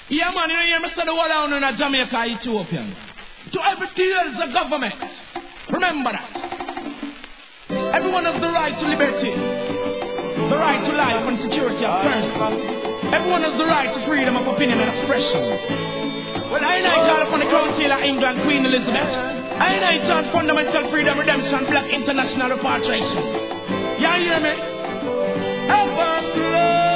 Yeah, man, you hear me say the word down in Jamaica, Ethiopian. To every deal the government. Remember that. Everyone has the right to liberty, the right to life and security of person. Everyone has the right to freedom of opinion and expression. Well, I call upon the Crown Seal of England, Queen Elizabeth. I chant fundamental freedom, redemption, black international repatriation. You hear me? Ever